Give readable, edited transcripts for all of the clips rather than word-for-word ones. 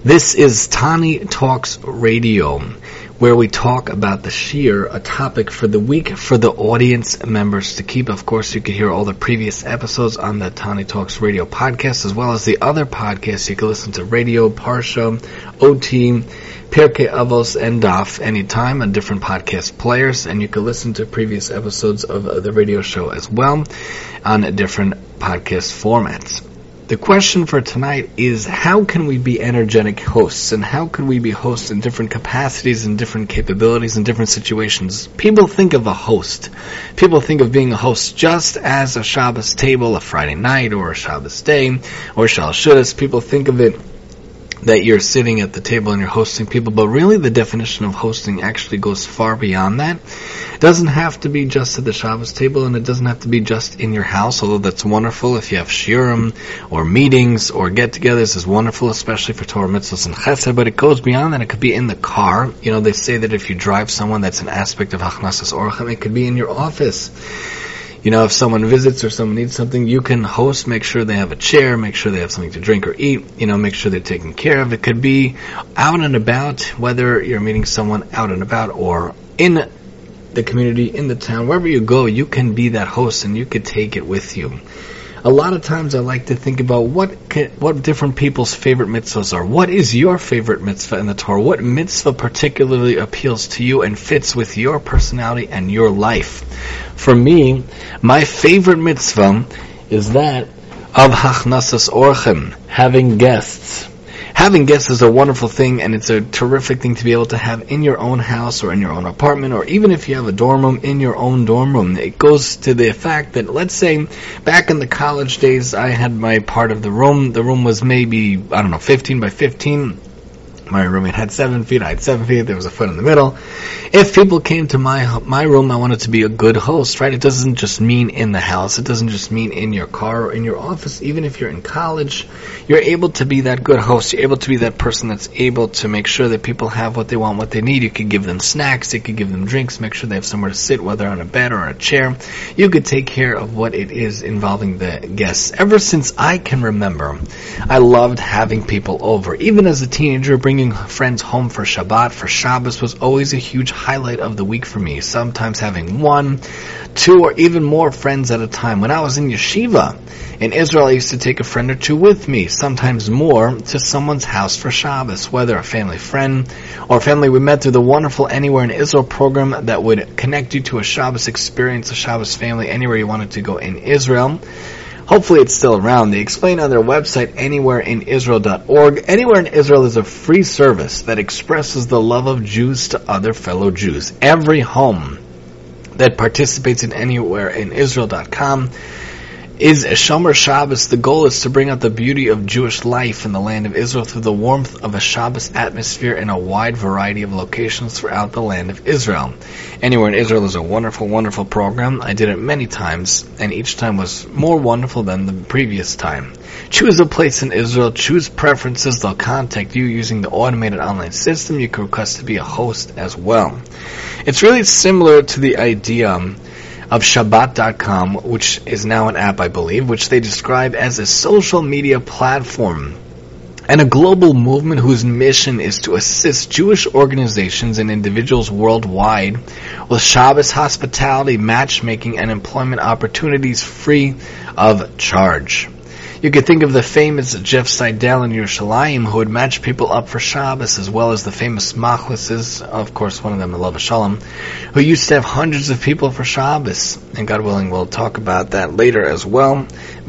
This is Tani Talks Radio, where we talk about the Shir, a topic for the week for the audience members to keep. Of course, you can hear all the previous episodes on the Tani Talks Radio podcast, as well as the other podcasts. You can listen to Radio, Parsha, OT, Pirkei Avos, and Daf anytime on different podcast players, and you can listen to previous episodes of the radio show as well on different podcast formats. The question for tonight is, how can we be energetic hosts, and how can we be hosts in different capacities and different capabilities and different situations? People think of a host. People think of being a host just as a Shabbos table, a Friday night, or a Shabbos day, or Shal Shudas. People think of it that you're sitting at the table and you're hosting people, but really the definition of hosting actually goes far beyond that. It doesn't have to be just at the Shabbos table, and it doesn't have to be just in your house, although that's wonderful. If you have shiurim or meetings or get-togethers, is wonderful, especially for Torah mitzvahs and chesed, but it goes beyond that. It could be in the car. You know, they say that if you drive someone, that's an aspect of Hachnasas Orchim. It could be in your office. You know, if someone visits or someone needs something, you can host, make sure they have a chair, make sure they have something to drink or eat, you know, make sure they're taken care of. It could be out and about, whether you're meeting someone out and about or in the community, in the town, wherever you go, you can be that host and you could take it with you. A lot of times I like to think about what different people's favorite mitzvahs are. What is your favorite mitzvah in the Torah? What mitzvah particularly appeals to you and fits with your personality and your life? For me, my favorite mitzvah is that of Hachnasas Orchim, having guests. Having guests is a wonderful thing, and it's a terrific thing to be able to have in your own house or in your own apartment, or even if you have a dorm room, in your own dorm room. It goes to the fact that, let's say, back in the college days, I had my part of the room. The room was maybe, 15 by 15. My roommate had 7 feet, I had 7 feet, there was a foot in the middle. If people came to my room, I wanted to be a good host, right? It doesn't just mean in the house, it doesn't just mean in your car or in your office. Even if you're in college, you're able to be that good host. You're able to be that person that's able to make sure that people have what they want, what they need. You could give them snacks, you could give them drinks, make sure they have somewhere to sit, whether on a bed or a chair. You could take care of what it is involving the guests. Ever since I can remember, I loved having people over. Even as a teenager, bringing friends home for Shabbat, for Shabbos, was always a huge highlight of the week for me. Sometimes having 1, 2, or even more friends at a time. When I was in yeshiva in Israel, I used to take a friend or two with me, sometimes more, to someone's house for Shabbos, whether a family friend or a family we met through the wonderful Anywhere in Israel program that would connect you to a Shabbos experience, a Shabbos family, anywhere you wanted to go in Israel. Hopefully it's still around. They explain on their website, anywhereinisrael.org. Anywhere in Israel is a free service that expresses the love of Jews to other fellow Jews. Every home that participates in anywhereinisrael.com is a Shomer Shabbos. The goal is to bring out the beauty of Jewish life in the land of Israel through the warmth of a Shabbos atmosphere in a wide variety of locations throughout the land of Israel. Anywhere in Israel is a wonderful, wonderful program. I did it many times, and each time was more wonderful than the previous time. Choose a place in Israel, choose preferences. They'll contact you using the automated online system. You can request to be a host as well. It's really similar to the idea of Shabbat.com, which is now an app, I believe, which they describe as a social media platform and a global movement whose mission is to assist Jewish organizations and individuals worldwide with Shabbos hospitality, matchmaking, and employment opportunities free of charge. You could think of the famous Jeff Seidel in Yerushalayim, who would match people up for Shabbos, as well as the famous Machlises, of course one of them, Alav Shalom, who used to have hundreds of people for Shabbos. And God willing, we'll talk about that later as well.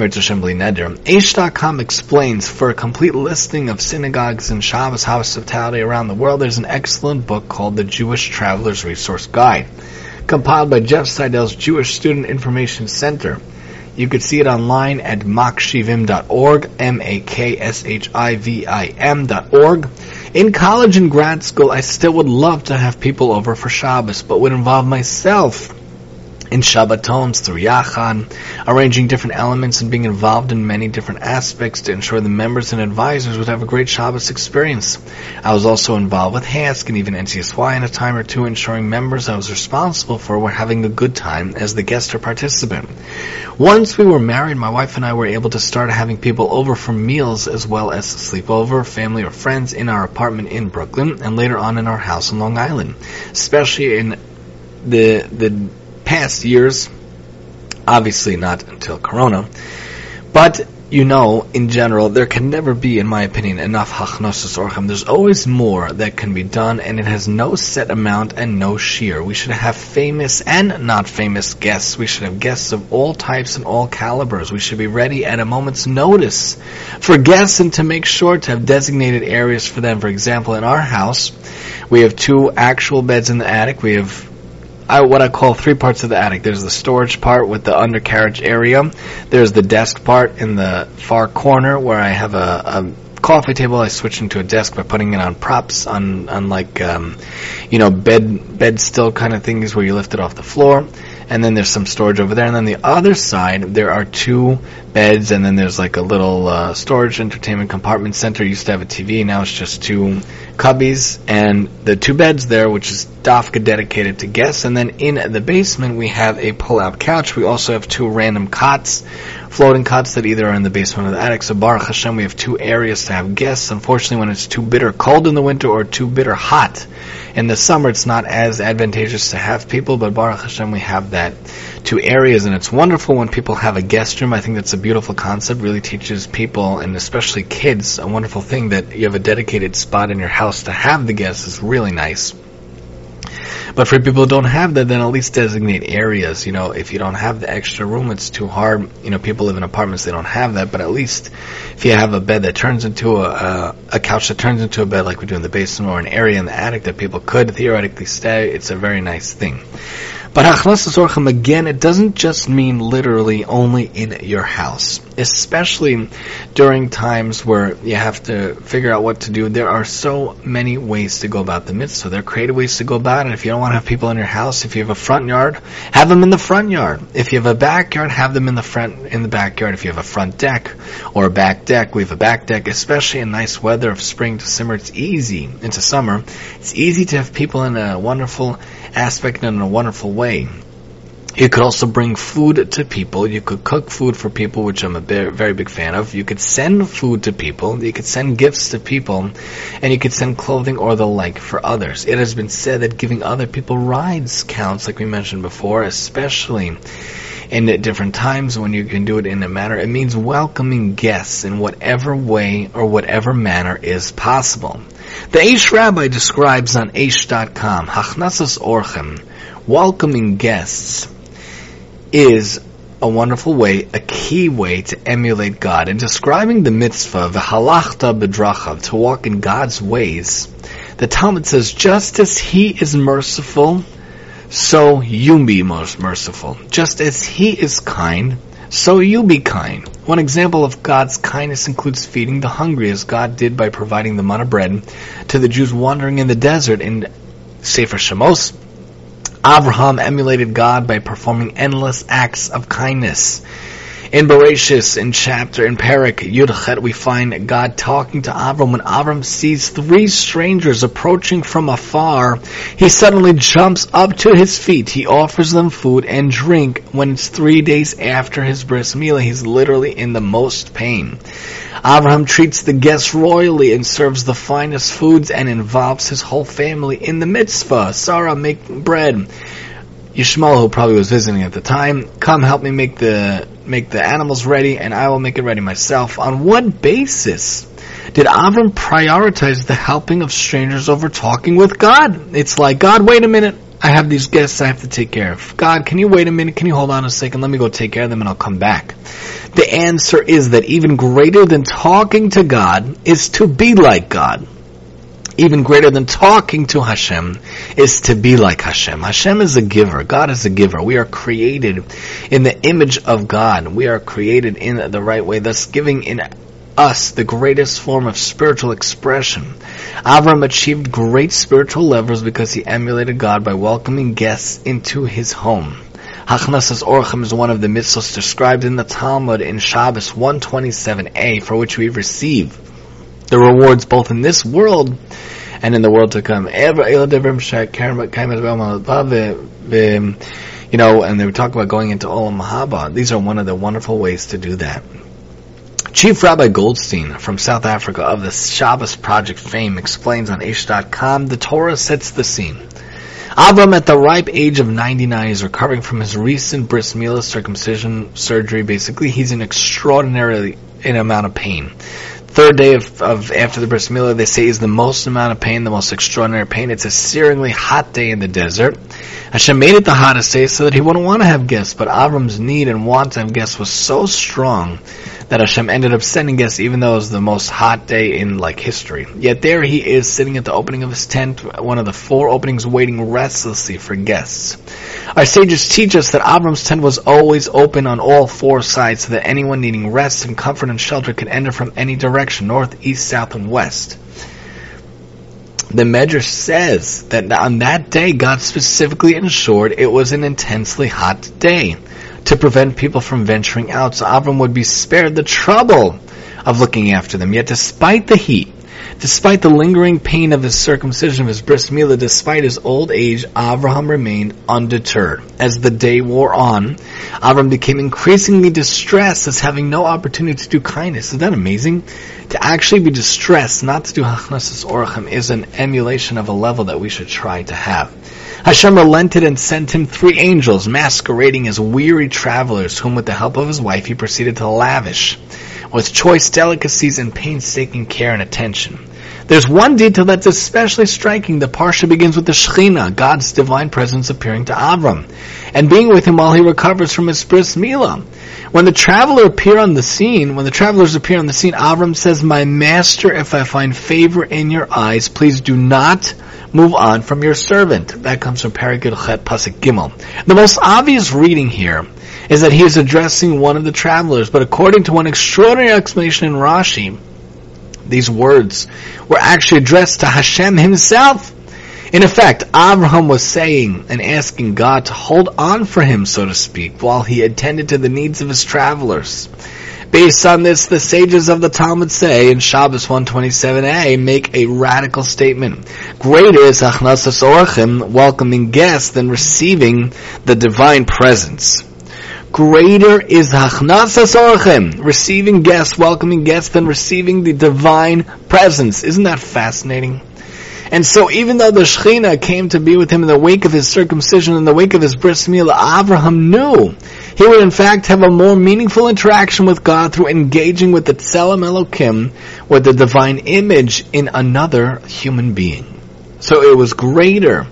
Aish.com explains, for a complete listing of synagogues and Shabbos hospitality around the world, there's an excellent book called The Jewish Traveler's Resource Guide, compiled by Jeff Seidel's Jewish Student Information Center. You could see it online at makshivim.org, makshivim.org. In college and grad school, I still would love to have people over for Shabbos, but would involve myself in Shabbatons through Yachad, arranging different elements and being involved in many different aspects to ensure the members and advisors would have a great Shabbos experience. I was also involved with HASC and even NCSY in a time or two, ensuring members I was responsible for were having a good time as the guest or participant. Once we were married, my wife and I were able to start having people over for meals as well as sleepover, family or friends in our apartment in Brooklyn and later on in our house on Long Island, especially in the past years, obviously not until Corona, but in general, there can never be, in my opinion, enough hachnosas orchim. There's always more that can be done, and it has no set amount and no shear. We should have famous and not famous guests. We should have guests of all types and all calibers. We should be ready at a moment's notice for guests and to make sure to have designated areas for them. For example, in our house, we have 2 actual beds in the attic. We have what I call 3 parts of the attic. There's the storage part with the undercarriage area. There's the desk part in the far corner where I have a coffee table. I switch into a desk by putting it on props, on like bed still kind of things where you lift it off the floor. And then there's some storage over there. And then the other side, there are 2 beds, and then there's like a little storage entertainment compartment center. Used to have a TV, now it's just 2 cubbies, and the 2 beds there, which is dafka dedicated to guests. And then in the basement, we have a pull-out couch. We also have 2 random cots, floating cots that either are in the basement or the attic. So Baruch Hashem, we have 2 areas to have guests. Unfortunately, when it's too bitter cold in the winter or too bitter hot in the summer, it's not as advantageous to have people, but Baruch Hashem, we have that 2 areas, and it's wonderful when people have a guest room. I think that's a beautiful concept. Really teaches people, and especially kids, a wonderful thing that you have a dedicated spot in your house to have the guests is really nice. But for people who don't have that, then at least designate areas. If you don't have the extra room, it's too hard. People live in apartments, they don't have that. But at least if you have a bed that turns into a couch that turns into a bed like we do in the basement, or an area in the attic that people could theoretically stay, it's a very nice thing. But hachnosas orchim, again, it doesn't just mean literally only in your house. Especially during times where you have to figure out what to do. There are so many ways to go about the mitzvah. There are creative ways to go about it. If you don't want to have people in your house, if you have a front yard, have them in the front yard. If you have a backyard, have them in the backyard. If you have a front deck or a back deck, we have a back deck. Especially in nice weather of spring to summer, it's easy to have people in a wonderful aspect and in a wonderful way. You could also bring food to people. You could cook food for people, which I'm a very big fan of. You could send food to people. You could send gifts to people. And you could send clothing or the like for others. It has been said that giving other people rides counts, like we mentioned before, especially in different times when you can do it in a manner. It means welcoming guests in whatever way or whatever manner is possible. The Aish Rabbi describes on Aish.com, Hachnasas Orchim, welcoming guests, is a wonderful way, a key way to emulate God. In describing the mitzvah, v'halachta b'drachav, to walk in God's ways, the Talmud says, just as He is merciful, so you be most merciful. Just as He is kind, so you be kind. One example of God's kindness includes feeding the hungry, as God did by providing the manna bread to the Jews wandering in the desert. In Sefer Shemos, Abraham emulated God by performing endless acts of kindness. In Bereshis, in Perek Yud-Chet, we find God talking to Avram. When Avram sees 3 strangers approaching from afar, he suddenly jumps up to his feet. He offers them food and drink. When it's 3 days after his bris milah, he's literally in the most pain. Abraham treats the guests royally and serves the finest foods and involves his whole family in the mitzvah. Sarah, make bread. Yishmael, who probably was visiting at the time, come help me make the animals ready, and I will make it ready myself. On what basis did Avram prioritize the helping of strangers over talking with God? It's like, God, wait a minute, I have these guests I have to take care of. God, can you wait a minute, can you hold on a second, let me go take care of them and I'll come back. The answer is that even greater than talking to God is to be like God. Even greater than talking to Hashem is to be like Hashem. Hashem is a giver. God is a giver. We are created in the image of God. We are created in the right way, thus giving in us the greatest form of spiritual expression. Avram achieved great spiritual levels because he emulated God by welcoming guests into his home. Hachnasas Orchim is one of the mitzvahs described in the Talmud in Shabbos 127a, for which we receive the rewards both in this world and in the world to come. And they would talk about going into Olam Haba. These are one of the wonderful ways to do that. Chief Rabbi Goldstein from South Africa of the Shabbos Project fame explains on Aish.com, the Torah sets the scene. Avram, at the ripe age of 99, is recovering from his recent bris milah circumcision surgery. Basically, he's in extraordinarily amount of pain. Third day of after the bris milah, they say, is the most amount of pain, the most extraordinary pain. It's a searingly hot day in the desert. Hashem made it the hottest day so that he wouldn't want to have guests, but Avram's need and want to have guests was so strong that Hashem ended up sending guests, even though it was the most hot day in history. Yet there he is, sitting at the opening of his tent, one of the 4 openings, waiting restlessly for guests. Our sages teach us that Avram's tent was always open on all 4 sides, so that anyone needing rest and comfort and shelter could enter from any direction, north, east, south, and west. The Medrash says that on that day, God specifically ensured it was an intensely hot day to prevent people from venturing out, so Avram would be spared the trouble of looking after them. Yet despite the heat, despite the lingering pain of his circumcision, of his bris milah, despite his old age, Avraham remained undeterred. As the day wore on, Avram became increasingly distressed as having no opportunity to do kindness. Isn't that amazing? To actually be distressed, not to do Hachnasas Orchim, is an emulation of a level that we should try to have. Hashem relented and sent him 3 angels, masquerading as weary travelers, whom with the help of his wife he proceeded to lavish with choice delicacies and painstaking care and attention. There's one detail that's especially striking. The Parsha begins with the Shekhinah, God's divine presence, appearing to Avram and being with him while he recovers from his bris milah. When the travelers appear on the scene, Avram says, "My master, if I find favor in your eyes, please do not move on from your servant." That comes from Paragid Chet Pasuk Gimel. The most obvious reading here is that he is addressing one of the travelers, but according to one extraordinary explanation in Rashi, these words were actually addressed to Hashem himself. In effect, Avraham was saying and asking God to hold on for him, so to speak, while he attended to the needs of his travelers. Based on this, the sages of the Talmud say in Shabbos 127a make a radical statement. Greater is Hachnasas Orchim, welcoming guests, than receiving the divine presence. Greater is Hachnasas Orchim, receiving guests, welcoming guests, than receiving the divine presence. Isn't that fascinating? And so even though the Shekhinah came to be with him in the wake of his circumcision, in the wake of his bris milah, Avraham knew he would in fact have a more meaningful interaction with God through engaging with the Tselem Elokim, with the divine image in another human being. So it was greater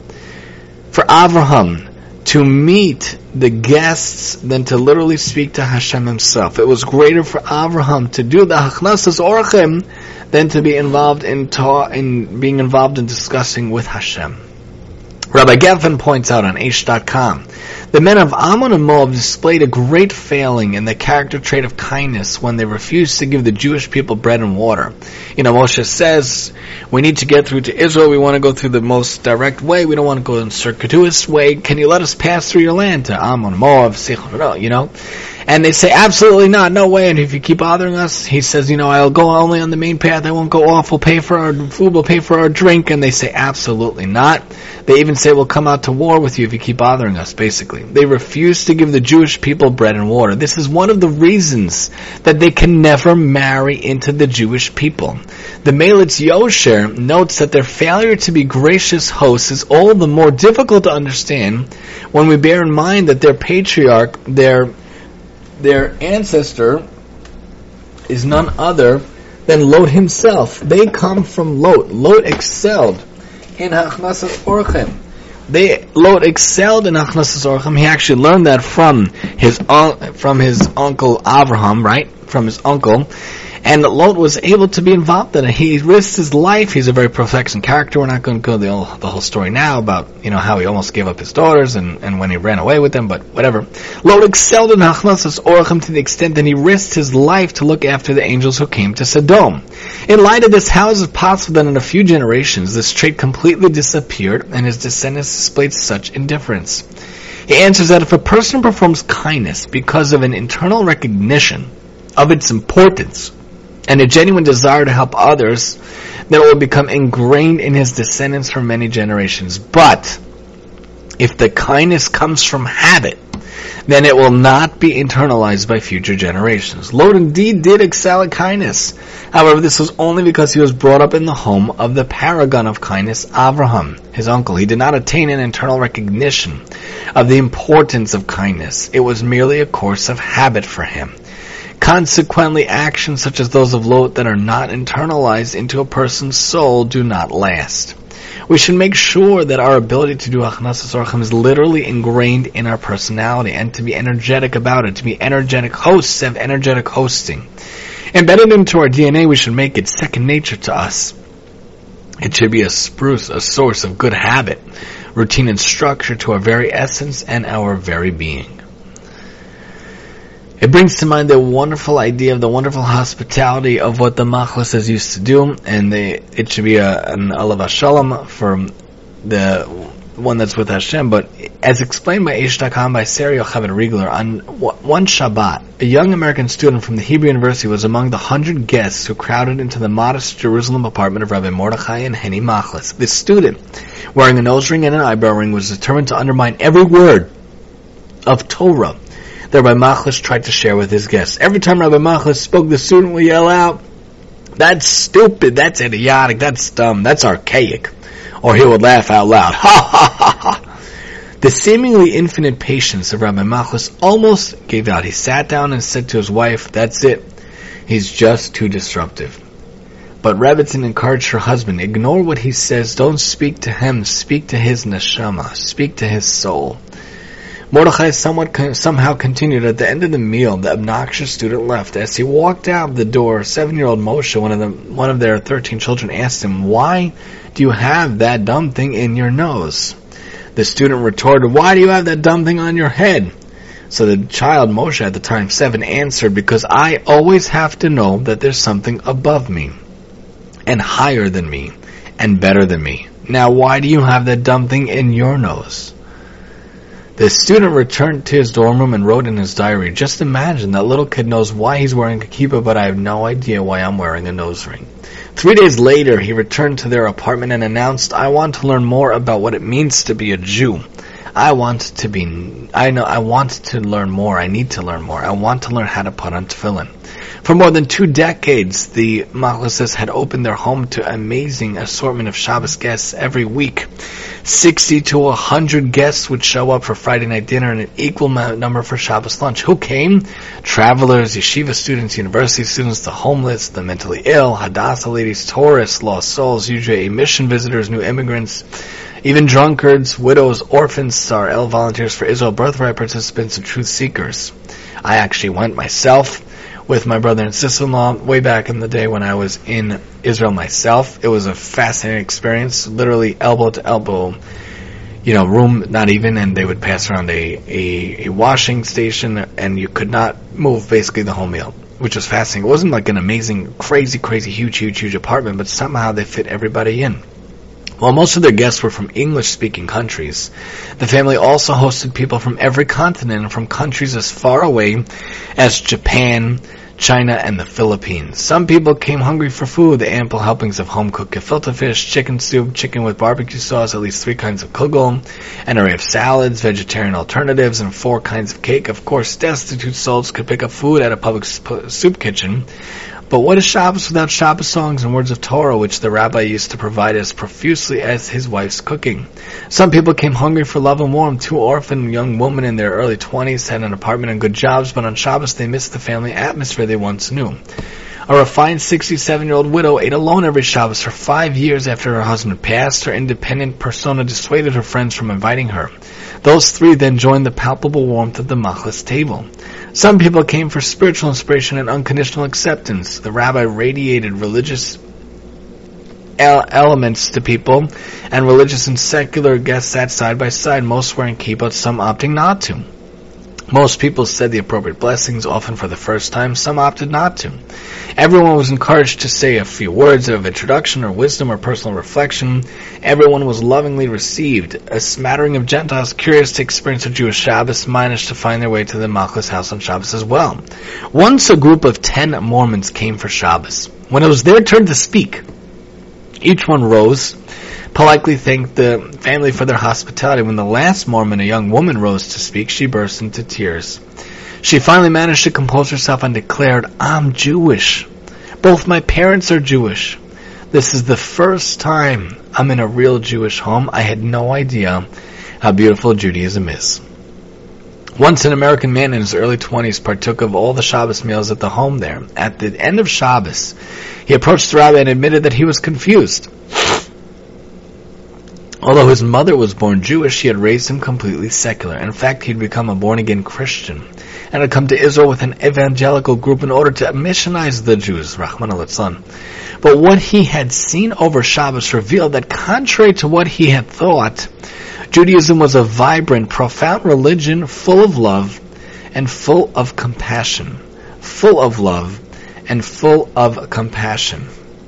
for Avraham to meet the guests than to literally speak to Hashem himself. It was greater for Avraham to do the Hachnasas Orchim than to be involved in being involved in discussing with Hashem. Rabbi Gevin points out on Aish.com, the men of Ammon and Moab displayed a great failing in the character trait of kindness when they refused to give the Jewish people bread and water. Moshe says, we need to get through to Israel, we want to go through the most direct way, we don't want to go in a circuitous way, can you let us pass through your land to Ammon, Moab, Sichon, And they say, absolutely not, no way, and if you keep bothering us, he says, I'll go only on the main path, I won't go off, we'll pay for our food, we'll pay for our drink, and they say, absolutely not. They even say, we'll come out to war with you if you keep bothering us, basically. They refuse to give the Jewish people bread and water. This is one of the reasons that they can never marry into the Jewish people. The Melitz Yosher notes that their failure to be gracious hosts is all the more difficult to understand when we bear in mind that their patriarch, their ancestor, is none other than Lot himself. They come from Lot. Lot excelled in Hachnasas Orchim. Lot excelled in Hachnasas Orchim. He actually learned that from his uncle Avraham, right? From his uncle. And Lot was able to be involved in it. He risked his life. He's a very prolific character. We're not going to go the whole story now about, how he almost gave up his daughters and when he ran away with them, but whatever. Lot excelled in Hachnasas Orchim to the extent that he risked his life to look after the angels who came to Sodom. In light of this, how is it possible that in a few generations this trait completely disappeared and his descendants displayed such indifference? He answers that if a person performs kindness because of an internal recognition of its importance and a genuine desire to help others, then it will become ingrained in his descendants for many generations. But if the kindness comes from habit, then it will not be internalized by future generations. Lot indeed did excel at kindness. However, this was only because he was brought up in the home of the paragon of kindness, Avraham, his uncle. He did not attain an internal recognition of the importance of kindness. It was merely a course of habit for him. Consequently, actions such as those of Lot that are not internalized into a person's soul do not last. We should make sure that our ability to do Achnasas Orchim is literally ingrained in our personality and to be energetic about it, to be energetic hosts, have energetic hosting. Embedded into our DNA, we should make it second nature to us. It should be a source of good habit, routine and structure to our very essence and our very being. It brings to mind the wonderful idea of the wonderful hospitality of what the Machlis is used to do, and it should be an Alav Shalom for the one that's with Hashem. But as explained by Eish.com by Sarah Yocheved Riegler, on one Shabbat, a young American student from the Hebrew University was among the 100 guests who crowded into the modest Jerusalem apartment of Rabbi Mordechai and Henny Machlis. This student, wearing a nose ring and an eyebrow ring, was determined to undermine every word of Torah that Rabbi Machlis tried to share with his guests. Every time Rabbi Machlis spoke, the student would yell out, "That's stupid, that's idiotic, that's dumb, that's archaic." Or he would laugh out loud, "Ha ha ha ha." The seemingly infinite patience of Rabbi Machlis almost gave out. He sat down and said to his wife, "That's it. He's just too disruptive." But Rebbetzin encouraged her husband, "Ignore what he says, don't speak to him, speak to his neshama, speak to his soul." Mordechai somehow continued. At the end of the meal, the obnoxious student left. As he walked out the door, 7-year-old Moshe, one of their 13 children, asked him, "Why do you have that dumb thing in your nose?" The student retorted, "Why do you have that dumb thing on your head?" So the child, Moshe, at the time 7, answered, "Because I always have to know that there's something above me, and higher than me, and better than me. Now why do you have that dumb thing in your nose?" The student returned to his dorm room and wrote in his diary, "Just imagine, that little kid knows why he's wearing a kippah, but I have no idea why I'm wearing a nose ring." 3 days later, he returned to their apartment and announced, "I want to learn more about what it means to be a Jew. I want to learn more. I need to learn more. I want to learn how to put on tefillin." For more than 2 decades, the Machlises had opened their home to an amazing assortment of Shabbos guests every week. 60 to 100 guests would show up for Friday night dinner and an equal number for Shabbos lunch. Who came? Travelers, yeshiva students, university students, the homeless, the mentally ill, Hadassah ladies, tourists, lost souls, UJA mission visitors, new immigrants, even drunkards, widows, orphans, SAR-L volunteers for Israel, birthright participants, and truth seekers. I actually went myself with my brother and sister-in-law way back in the day when I was in Israel myself. It was a fascinating experience, literally elbow to elbow, room not even, and they would pass around a washing station, and you could not move basically the whole meal, which was fascinating. It wasn't like an amazing, crazy, huge apartment, but somehow they fit everybody in. While most of their guests were from English-speaking countries, the family also hosted people from every continent and from countries as far away as Japan, China, and the Philippines. Some people came hungry for food, the ample helpings of home-cooked gefilte fish, chicken soup, chicken with barbecue sauce, at least 3 kinds of kugel, an array of salads, vegetarian alternatives, and 4 kinds of cake. Of course, destitute souls could pick up food at a public soup kitchen. But what is Shabbos without Shabbos songs and words of Torah, which the rabbi used to provide as profusely as his wife's cooking? Some people came hungry for love and warmth. 2 orphan young women in their early 20s had an apartment and good jobs, but on Shabbos they missed the family atmosphere they once knew. A refined 67-year-old widow ate alone every Shabbos for 5 years after her husband passed. Her independent persona dissuaded her friends from inviting her. Those 3 then joined the palpable warmth of the Machlis table. Some people came for spiritual inspiration and unconditional acceptance. The rabbi radiated religious elements to people, and religious and secular guests sat side by side, most wearing kippot, some opting not to. Most people said the appropriate blessings, often for the first time. Some opted not to. Everyone was encouraged to say a few words of introduction or wisdom or personal reflection. Everyone was lovingly received. A smattering of Gentiles curious to experience a Jewish Shabbos managed to find their way to the Malchus house on Shabbos as well. Once a group of 10 Mormons came for Shabbos. When it was their turn to speak, each one rose, politely thanked the family for their hospitality. When the last Mormon, a young woman, rose to speak, she burst into tears. She finally managed to compose herself and declared, "I'm Jewish. Both my parents are Jewish. This is the first time I'm in a real Jewish home. I had no idea how beautiful Judaism is." Once an American man in his early 20s partook of all the Shabbos meals at the home there. At the end of Shabbos, he approached the rabbi and admitted that he was confused. Although his mother was born Jewish, she had raised him completely secular. In fact, he had become a born-again Christian and had come to Israel with an evangelical group in order to missionize the Jews, Rahman al-Litzlan. But what he had seen over Shabbos revealed that, contrary to what he had thought, Judaism was a vibrant, profound religion full of love and full of compassion. Full of love and full of compassion.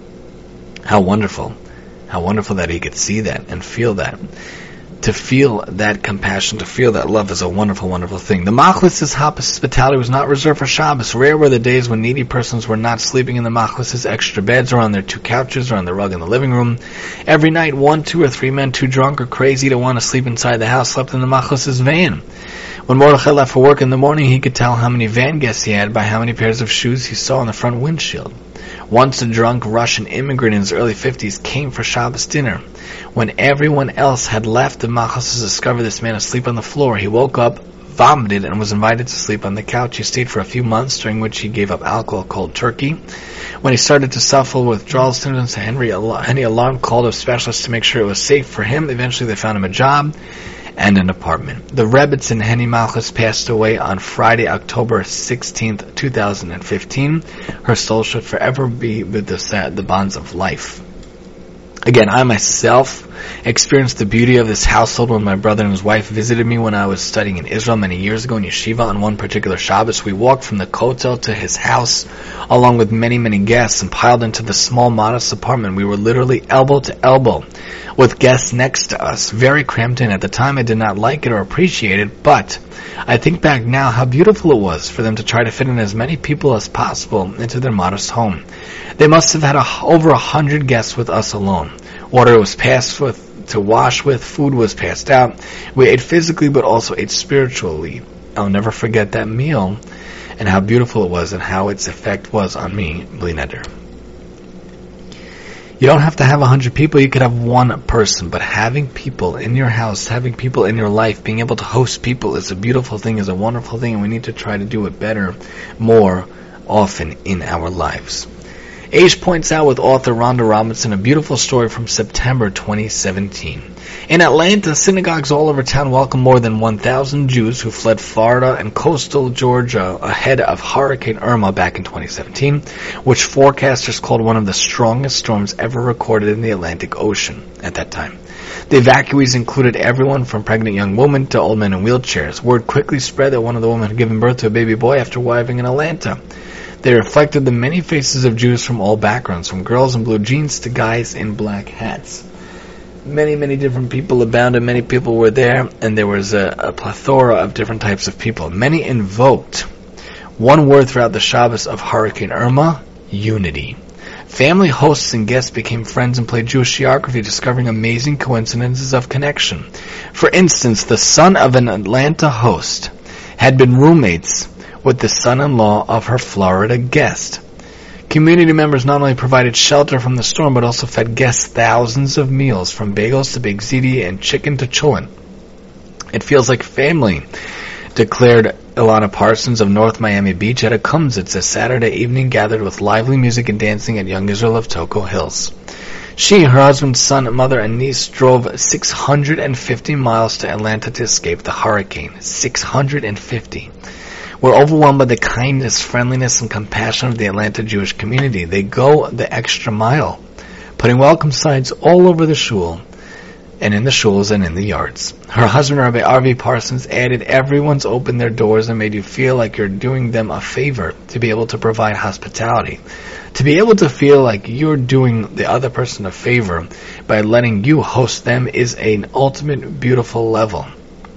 How wonderful. How wonderful that he could see that and feel that. To feel that compassion, to feel that love is a wonderful, wonderful thing. The Machlis' hospitality was not reserved for Shabbos. Rare were the days when needy persons were not sleeping in the Machlis' extra beds or on their 2 couches or on the rug in the living room. Every night, 1, 2, or 3 men too drunk or crazy to want to sleep inside the house slept in the Machlis' van. When Mordechai left for work in the morning, he could tell how many van guests he had by how many pairs of shoes he saw on the front windshield. Once a drunk Russian immigrant in his early 50s came for Shabbos dinner. When everyone else had left, the Machlis discovered this man asleep on the floor. He woke up, vomited, and was invited to sleep on the couch. He stayed for a few months, during which he gave up alcohol cold turkey. When he started to suffer withdrawal symptoms, Henry Alarm called a specialist to make sure it was safe for him. Eventually they found him a job and an apartment. The Rebbetzin Henny Malchus passed away on Friday, October 16th, 2015. Her soul should forever be with the bonds of life. Again, I myself experienced the beauty of this household when my brother and his wife visited me when I was studying in Israel many years ago in yeshiva. On one particular Shabbos, we walked from the Kotel to his house along with many, many guests and piled into the small, modest apartment. We were literally elbow to elbow with guests next to us, very cramped in. At the time, I did not like it or appreciate it, but I think back now how beautiful it was for them to try to fit in as many people as possible into their modest home. They must have had over 100 guests with us alone. Water was passed to wash with, food was passed out. We ate physically but also ate spiritually. I'll never forget that meal and how beautiful it was and how its effect was on me, Bli Neder. You don't have to have 100 people, you could have one person, but having people in your house, having people in your life, being able to host people is a beautiful thing, is a wonderful thing, and we need to try to do it better, more often in our lives. Aish points out with author Rhonda Robinson a beautiful story from September 2017. In Atlanta, synagogues all over town welcomed more than 1,000 Jews who fled Florida and coastal Georgia ahead of Hurricane Irma back in 2017, which forecasters called one of the strongest storms ever recorded in the Atlantic Ocean at that time. The evacuees included everyone from pregnant young women to old men in wheelchairs. Word quickly spread that one of the women had given birth to a baby boy after arriving in Atlanta. They reflected the many faces of Jews from all backgrounds, from girls in blue jeans to guys in black hats. Many, many different people abounded. Many people were there, and there was a plethora of different types of people. Many invoked one word throughout the Shabbos of Hurricane Irma: unity. Family hosts and guests became friends and played Jewish geography, discovering amazing coincidences of connection. For instance, the son of an Atlanta host had been roommates with the son-in-law of her Florida guest. Community members not only provided shelter from the storm, but also fed guests thousands of meals, from bagels to big ziti and chicken to chulin. It feels like family, declared Ilana Parsons of North Miami Beach at a Kumsitz, a Saturday evening gathered with lively music and dancing at Young Israel of Toco Hills. She, her husband, son, mother, and niece drove 650 miles to Atlanta to escape the hurricane. 650. We're overwhelmed by the kindness, friendliness, and compassion of the Atlanta Jewish community. They go the extra mile, putting welcome signs all over the shul and in the shuls and in the yards. Her husband, Rabbi Arvi Parsons, added, everyone's opened their doors and made you feel like you're doing them a favor to be able to provide hospitality. To be able to feel like you're doing the other person a favor by letting you host them is an ultimate beautiful level.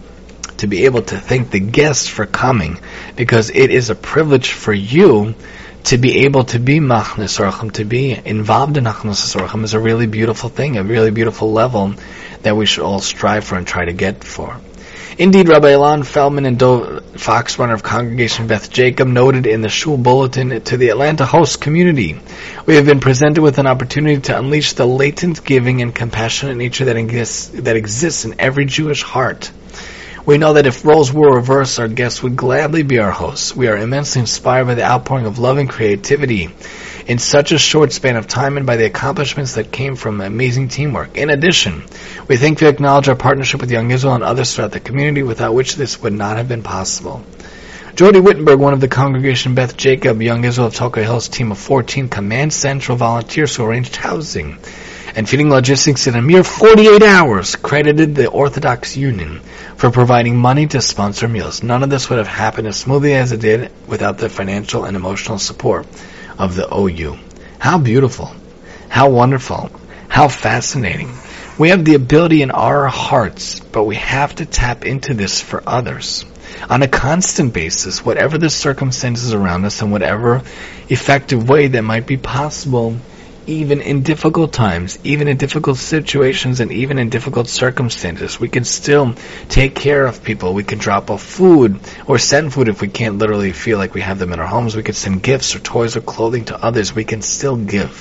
To be able to thank the guests for coming, because it is a privilege for you to be able to be machnes orchim, to be involved in machnes orchim, is a really beautiful thing, a really beautiful level that we should all strive for and try to get for. Indeed, Rabbi Ilan Feldman and Dov Foxrunner of Congregation Beth Jacob noted in the Shul Bulletin to the Atlanta host community, we have been presented with an opportunity to unleash the latent giving and compassionate nature that exists in every Jewish heart. We know that if roles were reversed, our guests would gladly be our hosts. We are immensely inspired by the outpouring of love and creativity in such a short span of time and by the accomplishments that came from amazing teamwork. In addition, we thankfully acknowledge our partnership with Young Israel and others throughout the community, without which this would not have been possible. Jody Wittenberg, one of the Congregation Beth Jacob Young Israel of Tokyo Hills team of 14 Command Central volunteers who arranged housing and feeding logistics in a mere 48 hours, credited the Orthodox Union for providing money to sponsor meals. None of this would have happened as smoothly as it did without the financial and emotional support of the OU. How beautiful, how wonderful, how fascinating. We have the ability in our hearts, but we have to tap into this for others. On a constant basis, whatever the circumstances around us and whatever effective way that might be possible, even in difficult times, even in difficult situations, and even in difficult circumstances, we can still take care of people. We can drop off food or send food if we can't literally feel like we have them in our homes. We can send gifts or toys or clothing to others. We can still give.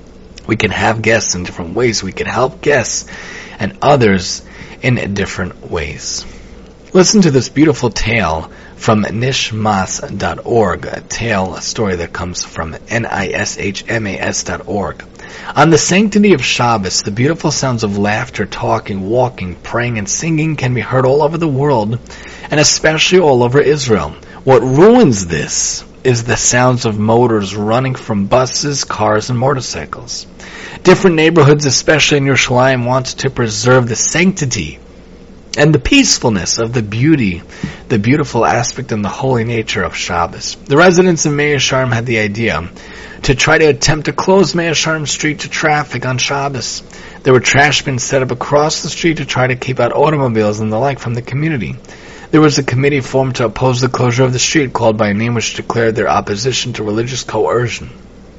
We can have guests in different ways. We can help guests and others in different ways. Listen to this beautiful tale from nishmas.org, a story that comes from nishmas.org. On the sanctity of Shabbos, the beautiful sounds of laughter, talking, walking, praying, and singing can be heard all over the world, and especially all over Israel. What ruins this is the sounds of motors running from buses, cars, and motorcycles. Different neighborhoods, especially in Yerushalayim, want to preserve the sanctity and the peacefulness of the beautiful aspect and the holy nature of Shabbos. The residents of Meah Shearim had the idea to try to attempt to close Meah Shearim Street to traffic on Shabbos. There were trash bins set up across the street to try to keep out automobiles and the like from the community. There was a committee formed to oppose the closure of the street, called by a name which declared their opposition to religious coercion.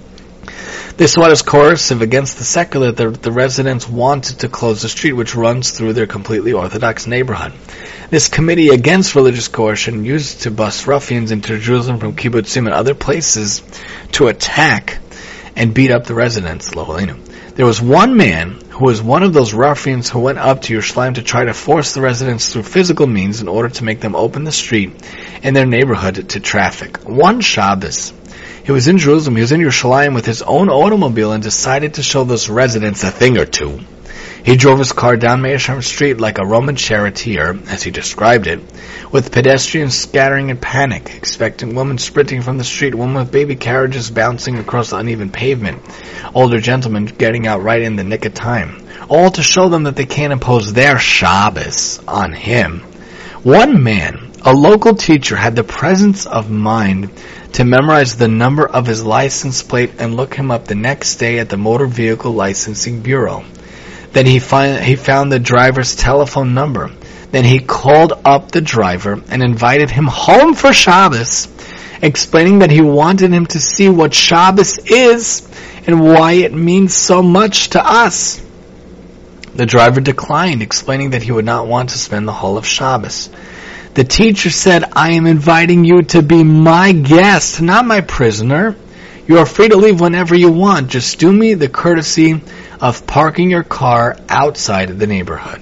They saw it as coercive against the secular that the residents wanted to close the street which runs through their completely Orthodox neighborhood. This committee against religious coercion used to bust ruffians into Jerusalem from kibbutzim and other places to attack and beat up the residents. There was one man who was one of those ruffians who went up to Yerushalayim to try to force the residents through physical means in order to make them open the street in their neighborhood to traffic. One Shabbos, he was in Jerusalem, he was in Yerushalayim with his own automobile and decided to show those residents a thing or two. He drove his car down Meah Shearim Street like a Roman charioteer, as he described it, with pedestrians scattering in panic, expectant women sprinting from the street, women with baby carriages bouncing across the uneven pavement, older gentlemen getting out right in the nick of time, all to show them that they can't impose their Shabbos on him. One man, a local teacher, had the presence of mind to memorize the number of his license plate and look him up the next day at the Motor Vehicle Licensing Bureau. Then he found the driver's telephone number. Then he called up the driver and invited him home for Shabbos, explaining that he wanted him to see what Shabbos is and why it means so much to us. The driver declined, explaining that he would not want to spend the whole of Shabbos. The teacher said, "I am inviting you to be my guest, not my prisoner. You are free to leave whenever you want. Just do me the courtesy of parking your car outside the neighborhood."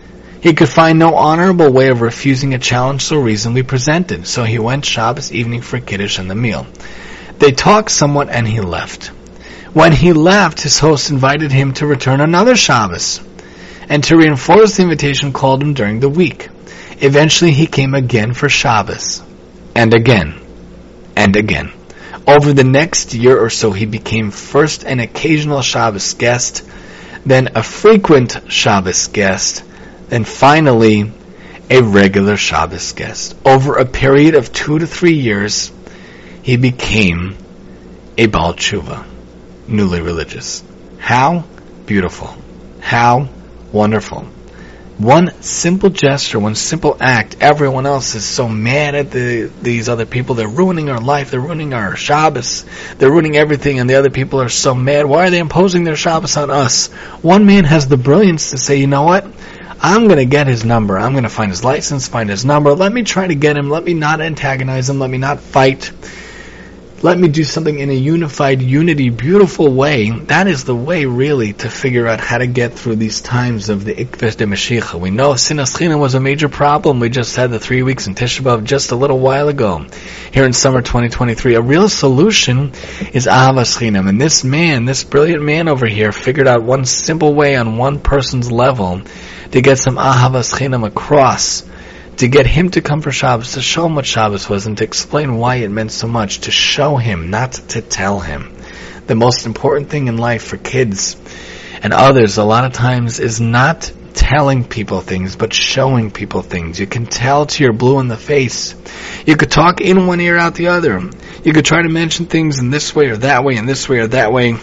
He could find no honorable way of refusing a challenge so reasonably presented, so he went Shabbos evening for Kiddush and the meal. They talked somewhat and he left. When he left, his host invited him to return another Shabbos, and to reinforce the invitation called him during the week. Eventually he came again for Shabbos, and again, and again. Over the next year or so he became first an occasional Shabbos guest, then a frequent Shabbos guest, and finally a regular Shabbos guest. Over a period of 2 to 3 years, he became a Baal Tshuva, newly religious. How beautiful. How wonderful. One simple gesture, one simple act, everyone else is so mad at these other people. They're ruining our life, they're ruining our Shabbos, they're ruining everything, and the other people are so mad. Why are they imposing their Shabbos on us? One man has the brilliance to say, you know what? I'm going to get his number. I'm going to find his license, find his number. Let me try to get him. Let me not antagonize him. Let me not fight. Let me do something in a unified, unity, beautiful way. That is the way, really, to figure out how to get through these times of the Ikvesh de Mashiach. We know Sinas Chinam was a major problem. We just had the 3 weeks in Tisha B'Av just a little while ago. Here in summer 2023, a real solution is Ahavas Chinam. And this man, this brilliant man over here, figured out one simple way on one person's level to get some Ahavas Chinam across, to get him to come for Shabbos, to show him what Shabbos was, and to explain why it meant so much, to show him, not to tell him. The most important thing in life for kids and others a lot of times is not telling people things, but showing people things. You can tell till you're blue in the face. You could talk in one ear out the other. You could try to mention things in this way or that way, and this way or that way.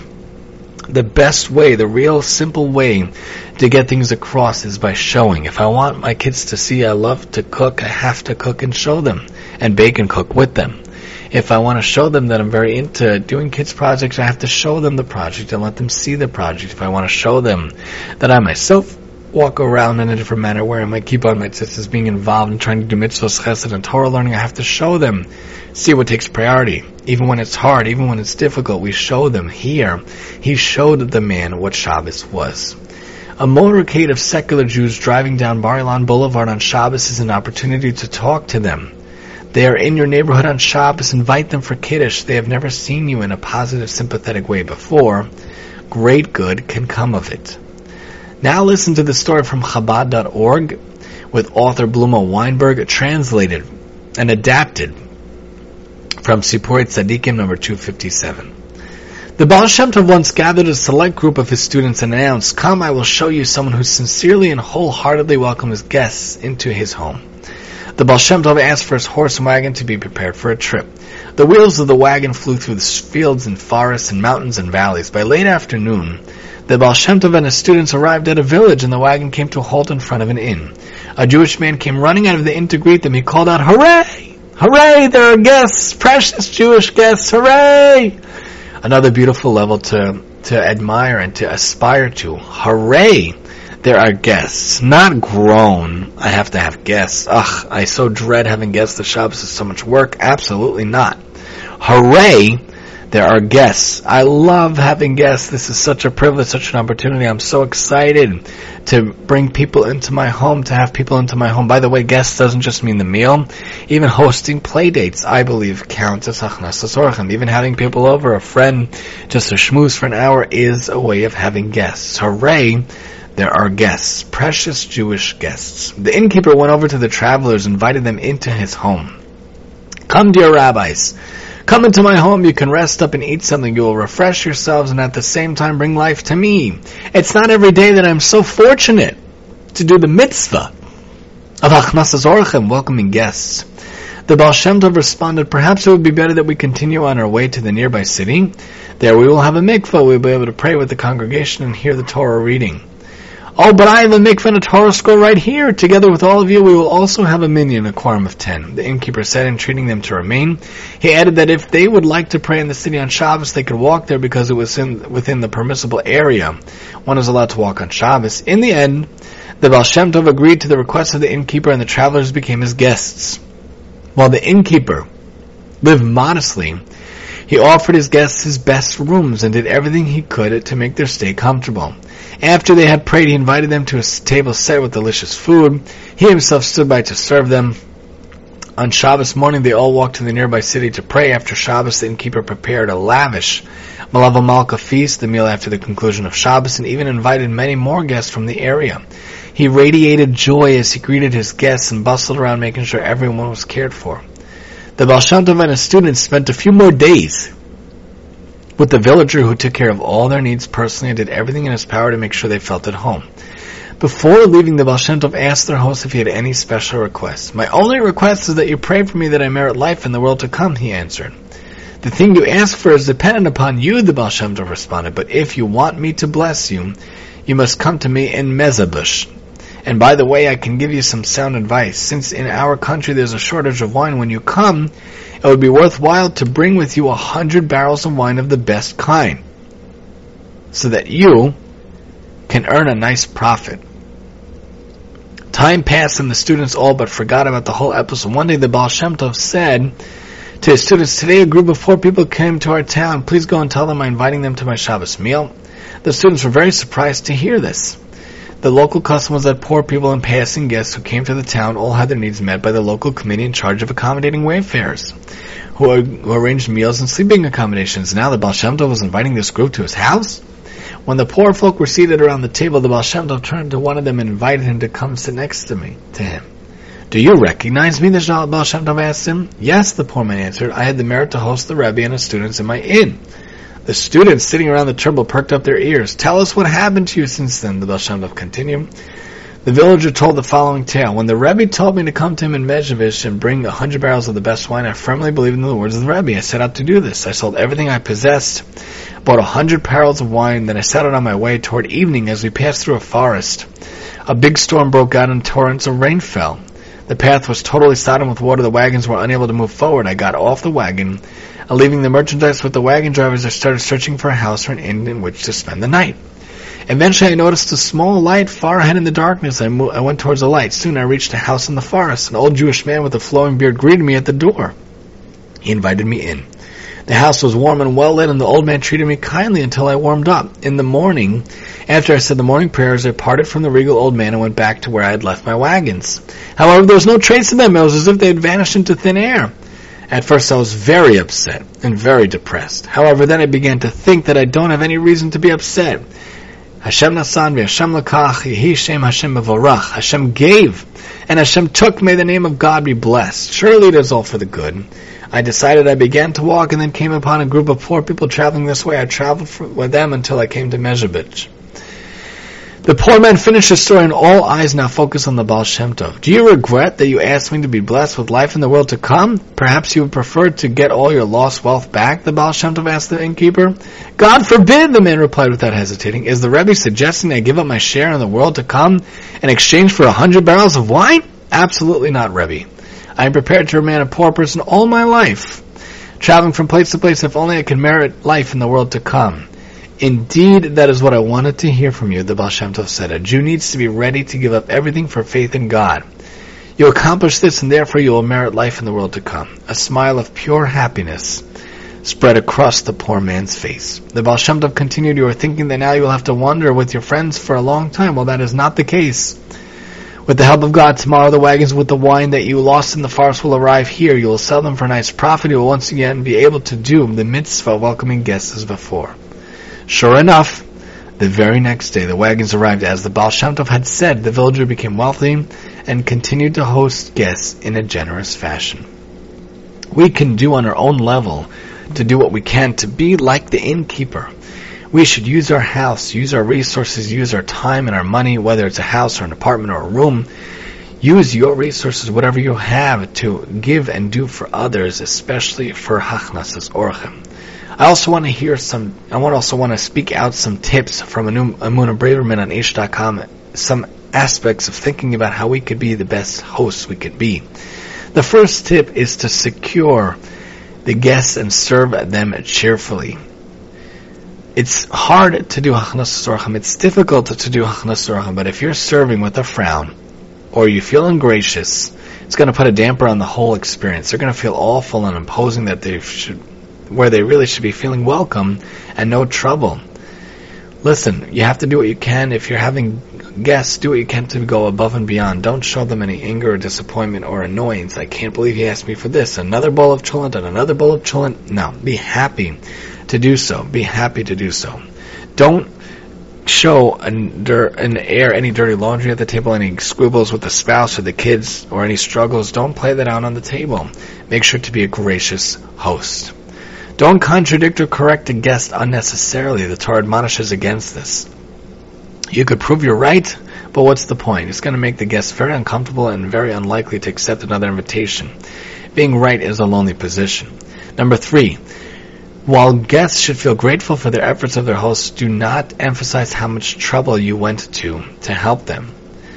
The best way, the real simple way to get things across is by showing. If I want my kids to see I love to cook, I have to cook and show them, and bake and cook with them. If I want to show them that I'm very into doing kids' projects, I have to show them the project and let them see the project. If I want to show them that I myself walk around in a different manner where I might keep on my tzitzis being involved in trying to do mitzvahs, chesed, and Torah learning, I have to show them. See what takes priority. Even when it's hard, even when it's difficult, we show them. Here, he showed the man what Shabbos was. A motorcade of secular Jews driving down Bar Ilan Boulevard on Shabbos is an opportunity to talk to them. They are in your neighborhood on Shabbos. Invite them for Kiddush. They have never seen you in a positive, sympathetic way before. Great good can come of it. Now listen to the story from Chabad.org with author Bluma Weinberg, translated and adapted from Sipurei Tzadikim number 257. The Baal Shem Tov once gathered a select group of his students and announced, "Come, I will show you someone who sincerely and wholeheartedly welcomes guests into his home." The Baal Shem Tov asked for his horse and wagon to be prepared for a trip. The wheels of the wagon flew through the fields and forests and mountains and valleys. By late afternoon, the Baal Shem Tov and his students arrived at a village, and the wagon came to a halt in front of an inn. A Jewish man came running out of the inn to greet them. He called out, "Hooray! Hooray! There are guests! Precious Jewish guests! Hooray!" Another beautiful level to admire and to aspire to. Hooray! There are guests. Not groan. I have to have guests. Ugh, I so dread having guests. The Shabbos is so much work. Absolutely not. Hooray! There are guests. I love having guests. This is such a privilege, such an opportunity. I'm so excited to bring people into my home, to have people into my home. By the way, guests doesn't just mean the meal. Even hosting play dates, I believe, counts as achnasas orchim. Even having people over, a friend, just a schmooze for an hour, is a way of having guests. Hooray! There are guests. Precious Jewish guests. The innkeeper went over to the travelers, invited them into his home. "Come, dear rabbis. Come into my home. You can rest up and eat something. You will refresh yourselves and at the same time bring life to me. It's not every day that I'm so fortunate to do the mitzvah of achnasas orchim, welcoming guests." The Baal Shem Tov responded, "Perhaps it would be better that we continue on our way to the nearby city. There we will have a mikvah. We will be able to pray with the congregation and hear the Torah reading." "Oh, but I have a mikvah and a Torah scroll right here. Together with all of you, we will also have a minyan, a quorum of 10. The innkeeper said, entreating them to remain. He added that if they would like to pray in the city on Shabbos, they could walk there because it was within the permissible area. One is allowed to walk on Shabbos. In the end, the Baal Shem Tov agreed to the request of the innkeeper, and the travelers became his guests. While the innkeeper lived modestly, he offered his guests his best rooms and did everything he could to make their stay comfortable. After they had prayed, he invited them to a table set with delicious food. He himself stood by to serve them. On Shabbos morning, they all walked to the nearby city to pray. After Shabbos, the innkeeper prepared a lavish Malava Malka feast, the meal after the conclusion of Shabbos, and even invited many more guests from the area. He radiated joy as he greeted his guests and bustled around making sure everyone was cared for. The Baal Shem Tov and his students spent a few more days with the villager who took care of all their needs personally and did everything in his power to make sure they felt at home. Before leaving, the Baal Shem Tov asked their host if he had any special requests. "My only request is that you pray for me that I merit life in the world to come," he answered. "The thing you ask for is dependent upon you," the Baal Shem Tov responded, "but if you want me to bless you, you must come to me in Mezabush. And by the way, I can give you some sound advice. Since in our country there's a shortage of wine, when you come, it would be worthwhile to bring with you 100 barrels of wine of the best kind, so that you can earn a nice profit." Time passed and the students all but forgot about the whole episode. One day the Baal Shem Tov said to his students, "Today a group of 4 people came to our town. Please go and tell them I'm inviting them to my Shabbos meal." The students were very surprised to hear this. The local custom was that poor people and passing guests who came to the town all had their needs met by the local committee in charge of accommodating wayfarers, who arranged meals and sleeping accommodations. Now the Baal Shem Tov was inviting this group to his house. When the poor folk were seated around the table, the Baal Shem Tov turned to one of them and invited him to come sit next to him. "Do you recognize me?" the Baal Shem Tov asked him. "Yes," the poor man answered. "I had the merit to host the Rebbe and his students in my inn." The students sitting around the table perked up their ears. "Tell us what happened to you since then," the Baal Shem Tov continued. The villager told the following tale. "When the Rebbe told me to come to him in Mezhevish and bring 100 barrels of the best wine, I firmly believed in the words of the Rebbe. I set out to do this. I sold everything I possessed, bought 100 barrels of wine, then I set out on my way. Toward evening, as we passed through a forest, a big storm broke out and torrents of rain fell. The path was totally sodden with water. The wagons were unable to move forward. I got off the wagon, and leaving the merchandise with the wagon drivers, I started searching for a house or an inn in which to spend the night. Eventually I noticed a small light far ahead in the darkness. I went towards the light. Soon I reached a house in the forest. An old Jewish man with a flowing beard greeted me at the door. He invited me in. The house was warm and well lit, and the old man treated me kindly until I warmed up. In the morning, after I said the morning prayers, I parted from the regal old man and went back to where I had left my wagons. However, there was no trace of them. It was as if they had vanished into thin air. At first I was very upset and very depressed. However, then I began to think that I don't have any reason to be upset. Hashem nasan v'Hashem lakach, Yehi Shem Hashem mevorach. Hashem gave, and Hashem took. May the name of God be blessed. Surely it is all for the good. I decided. I began to walk, and then came upon a group of 4 people traveling this way. I traveled with them until I came to Mezhevish. The poor man finished his story, and all eyes now focus on the Baal Shem Tov. "Do you regret that you asked me to be blessed with life in the world to come? Perhaps you would prefer to get all your lost wealth back?" the Baal Shem Tov asked the innkeeper. "God forbid," the man replied without hesitating. "Is the Rebbe suggesting I give up my share in the world to come in exchange for 100 barrels of wine? Absolutely not, Rebbe. I am prepared to remain a poor person all my life, traveling from place to place if only I can merit life in the world to come." "Indeed, that is what I wanted to hear from you," the Baal Shem Tov said. "A Jew needs to be ready to give up everything for faith in God. You accomplish this, and therefore you will merit life in the world to come." A smile of pure happiness spread across the poor man's face. The Baal Shem Tov continued, "You are thinking that now you will have to wander with your friends for a long time. Well, that is not the case. With the help of God, tomorrow the wagons with the wine that you lost in the forest will arrive here. You will sell them for a nice profit. You will once again be able to do the mitzvah of welcoming guests as before." Sure enough, the very next day the wagons arrived as the Baal Shem Tov had said. The villager became wealthy and continued to host guests in a generous fashion. We can do on our own level to do what we can to be like the innkeeper. We should use our house, use our resources, use our time and our money, whether it's a house or an apartment or a room. Use your resources, whatever you have, to give and do for others, especially for Hachnasas Orchem. I also want to speak out some tips from Emunah Braverman on Aish.com, some aspects of thinking about how we could be the best hosts we could be. The first tip is to secure the guests and serve them cheerfully. It's hard to do Hachnasas Orchem. It's difficult to do Hachnasas Orchem, but if you're serving with a frown, or you feel ungracious, it's going to put a damper on the whole experience. They're going to feel awful and imposing where they really should be feeling welcome and no trouble. Listen, you have to do what you can. If you're having guests, do what you can to go above and beyond. Don't show them any anger or disappointment or annoyance. "I can't believe he asked me for this. Another bowl of cholent and another bowl of cholent." No, be happy to do so. Be happy to do so. Don't show any dirty laundry at the table, any squibbles with the spouse or the kids, or any struggles. Don't play that out on the table. Make sure to be a gracious host. Don't contradict or correct a guest unnecessarily. The Torah admonishes against this. You could prove you're right, but what's the point? It's going to make the guest very uncomfortable and very unlikely to accept another invitation. Being right is a lonely position. Number 3, while guests should feel grateful for their efforts of their hosts, do not emphasize how much trouble you went to help them.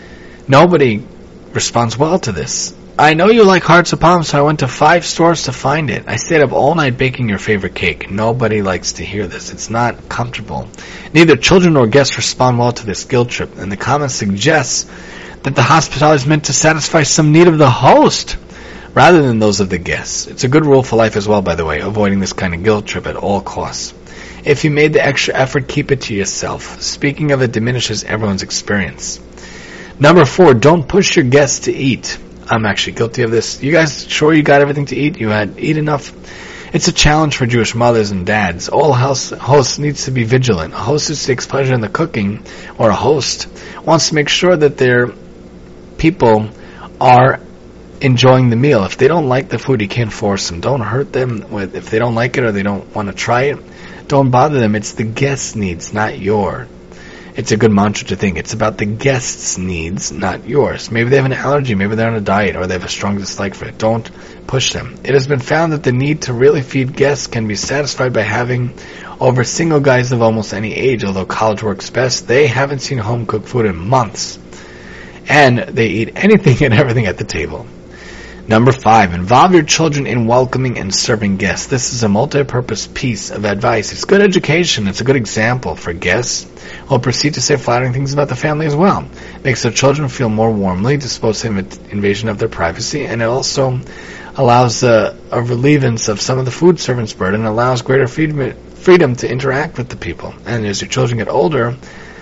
Nobody responds well to this. I know you like hearts of palm, so I went to 5 stores to find it. I stayed up all night baking your favorite cake. Nobody likes to hear this. It's not comfortable. Neither children nor guests respond well to this guilt trip, and the comment suggests that the hospitality is meant to satisfy some need of the host rather than those of the guests. It's a good rule for life as well, by the way, avoiding this kind of guilt trip at all costs. If you made the extra effort, keep it to yourself. Speaking of it diminishes everyone's experience. Number 4, don't push your guests to eat. I'm actually guilty of this. You guys sure you got everything to eat? You had eat enough? It's a challenge for Jewish mothers and dads. All hosts needs to be vigilant. A hostess takes pleasure in the cooking, or a host wants to make sure that their people are enjoying the meal. If they don't like the food, you can't force them. Don't hurt them if they don't like it or they don't want to try it. Don't bother them. It's the guest's needs, not yours. It's a good mantra to think. It's about the guest's needs, not yours. Maybe they have an allergy, maybe they're on a diet, or they have a strong dislike for it. Don't push them. It has been found that the need to really feed guests can be satisfied by having over single guys of almost any age. Although college works best, they haven't seen home-cooked food in months. And they eat anything and everything at the table. Number 5, involve your children in welcoming and serving guests. This is a multi-purpose piece of advice. It's good education. It's a good example for guests who will proceed to say flattering things about the family as well. It makes their children feel more warmly disposed to invasion of their privacy, and it also allows a relievance of some of the food servants' burden and allows greater freedom to interact with the people. And as your children get older,